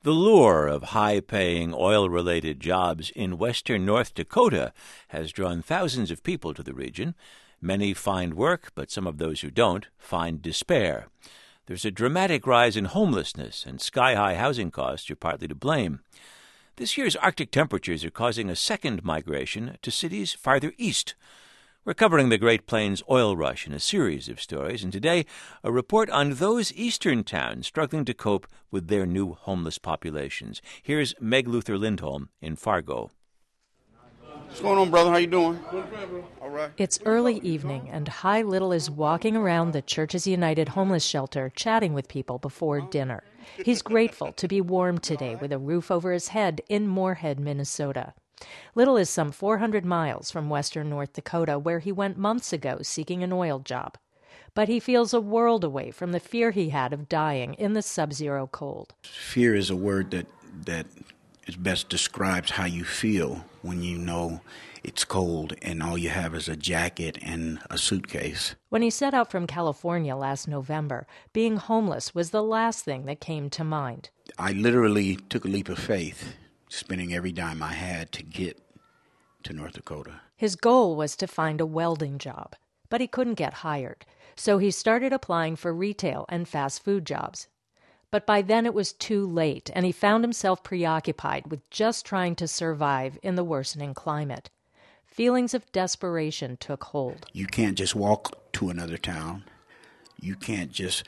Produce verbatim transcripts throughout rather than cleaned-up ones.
The lure of high-paying oil-related jobs in western North Dakota has drawn thousands of people to the region. Many find work, but some of those who don't find despair. There's a dramatic rise in homelessness, and sky-high housing costs are partly to blame. This year's Arctic temperatures are causing a second migration to cities farther east. We're covering the Great Plains oil rush in a series of stories, and today a report on those eastern towns struggling to cope with their new homeless populations. Here's Meg Luther Lindholm in Fargo. What's going on, brother? How you doing? All right. It's early evening, and Hi Little is walking around the Churches United homeless shelter chatting with people before dinner. He's grateful to be warm today with a roof over his head in Moorhead, Minnesota. Little is some four hundred miles from western North Dakota, where he went months ago seeking an oil job. But he feels a world away from the fear he had of dying in the sub-zero cold. Fear is a word that, that is best describes how you feel when you know it's cold and all you have is a jacket and a suitcase. When he set out from California last November, being homeless was the last thing that came to mind. I literally took a leap of faith, spending every dime I had to get to North Dakota. His goal was to find a welding job, but he couldn't get hired, so he started applying for retail and fast food jobs. But by then it was too late, and he found himself preoccupied with just trying to survive in the worsening climate. Feelings of desperation took hold. You can't just walk to another town. You can't just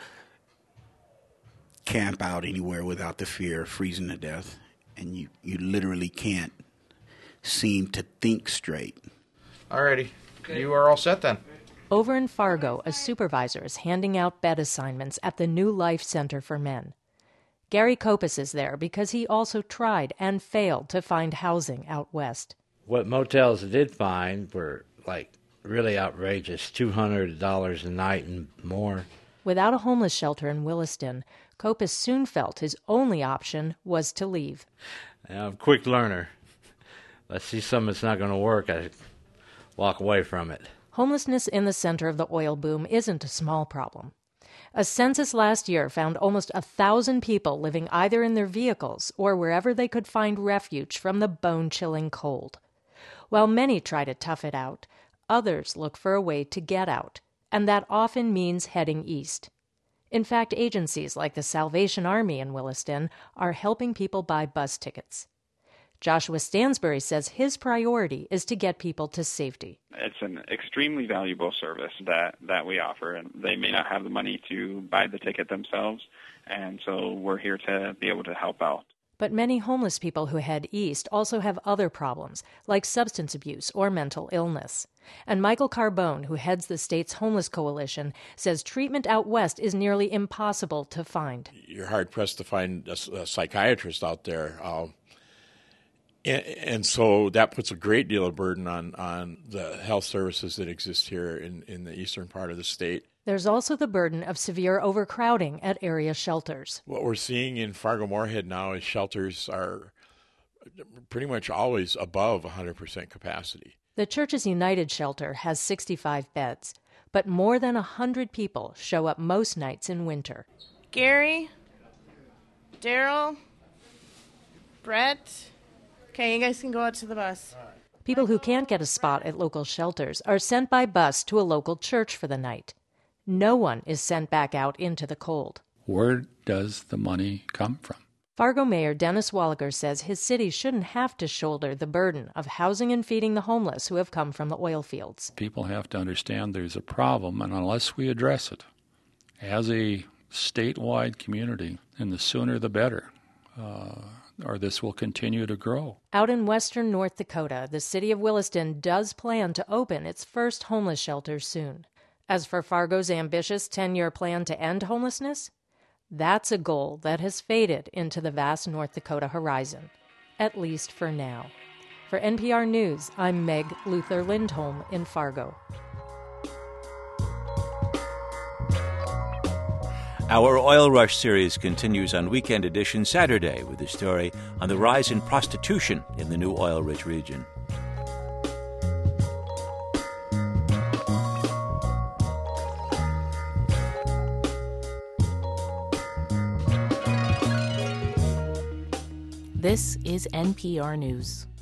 camp out anywhere without the fear of freezing to death. And you, you literally can't seem to think straight. Alrighty. You are all set then. Over in Fargo, a supervisor is handing out bed assignments at the New Life Center for Men. Gary Kopis is there because he also tried and failed to find housing out west. What motels did find were, like, really outrageous, two hundred dollars a night and more. Without a homeless shelter in Williston, Kopis soon felt his only option was to leave. I'm a quick learner. If I see something that's not going to work, I walk away from it. Homelessness in the center of the oil boom isn't a small problem. A census last year found almost a thousand people living either in their vehicles or wherever they could find refuge from the bone-chilling cold. While many try to tough it out, others look for a way to get out, and that often means heading east. In fact, agencies like the Salvation Army in Williston are helping people buy bus tickets. Joshua Stansbury says his priority is to get people to safety. It's an extremely valuable service that, that we offer, and they may not have the money to buy the ticket themselves, and so we're here to be able to help out. But many homeless people who head east also have other problems, like substance abuse or mental illness. And Michael Carbone, who heads the state's homeless coalition, says treatment out west is nearly impossible to find. You're hard-pressed to find a, a psychiatrist out there. Uh, and, and so that puts a great deal of burden on, on the health services that exist here in, in the eastern part of the state. There's also the burden of severe overcrowding at area shelters. What we're seeing in Fargo-Moorhead now is shelters are pretty much always above one hundred percent capacity. The Churches United shelter has sixty-five beds, but more than one hundred people show up most nights in winter. Gary, Daryl, Brett. Okay, you guys can go out to the bus. People who can't get a spot at local shelters are sent by bus to a local church for the night. No one is sent back out into the cold. Where does the money come from? Fargo Mayor Dennis Walliger says his city shouldn't have to shoulder the burden of housing and feeding the homeless who have come from the oil fields. People have to understand there's a problem, and unless we address it as a statewide community, and the sooner the better, uh, or this will continue to grow. Out in western North Dakota, the city of Williston does plan to open its first homeless shelter soon. As for Fargo's ambitious ten-year plan to end homelessness, that's a goal that has faded into the vast North Dakota horizon, at least for now. For N P R News, I'm Meg Luther Lindholm in Fargo. Our Oil Rush series continues on Weekend Edition Saturday with a story on the rise in prostitution in the new oil-rich region. This is N P R News.